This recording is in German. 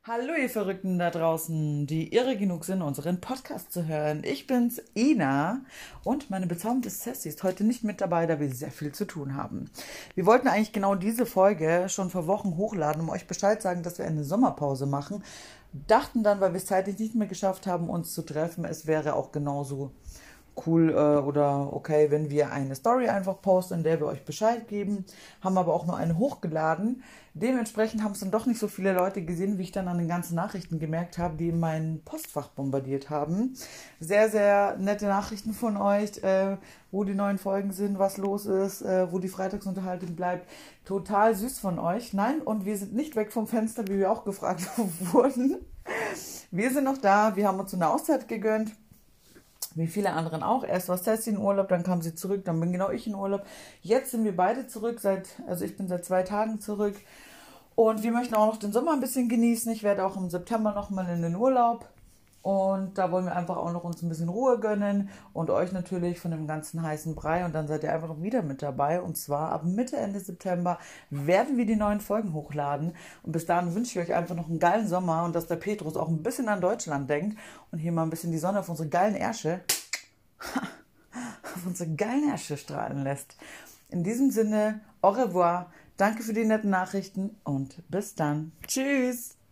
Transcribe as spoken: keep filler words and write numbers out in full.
Hallo ihr Verrückten da draußen, die irre genug sind, unseren Podcast zu hören. Ich bin's, Ina, und meine bezaubernde Sassy ist heute nicht mit dabei, da wir sehr viel zu tun haben. Wir wollten eigentlich genau diese Folge schon vor Wochen hochladen, um euch Bescheid sagen, dass wir eine Sommerpause machen. Dachten dann, weil wir es zeitlich nicht mehr geschafft haben, uns zu treffen, es wäre auch genauso cool äh, oder okay, wenn wir eine Story einfach posten, in der wir euch Bescheid geben. Haben aber auch nur eine hochgeladen. Dementsprechend haben es dann doch nicht so viele Leute gesehen, wie ich dann an den ganzen Nachrichten gemerkt habe, die mein Postfach bombardiert haben. Sehr, sehr nette Nachrichten von euch, äh, wo die neuen Folgen sind, was los ist, äh, wo die Freitagsunterhaltung bleibt. Total süß von euch. Nein, und wir sind nicht weg vom Fenster, wie wir auch gefragt wurden. Wir sind noch da, wir haben uns eine Auszeit gegönnt. Wie viele anderen auch. Erst war Sassy in Urlaub, dann kam sie zurück, dann bin genau ich in Urlaub. Jetzt sind wir beide zurück, seit, also ich bin seit zwei Tagen zurück. Und wir möchten auch noch den Sommer ein bisschen genießen. Ich werde auch im September nochmal in den Urlaub. Und da wollen wir einfach auch noch uns ein bisschen Ruhe gönnen und euch natürlich von dem ganzen heißen Brei. Und dann seid ihr einfach wieder mit dabei. Und zwar ab Mitte, Ende September werden wir die neuen Folgen hochladen. Und bis dahin wünsche ich euch einfach noch einen geilen Sommer und dass der Petrus auch ein bisschen an Deutschland denkt und hier mal ein bisschen die Sonne auf unsere geilen Ärsche, auf unsere geilen Ärsche strahlen lässt. In diesem Sinne, au revoir. Danke für die netten Nachrichten und bis dann. Tschüss.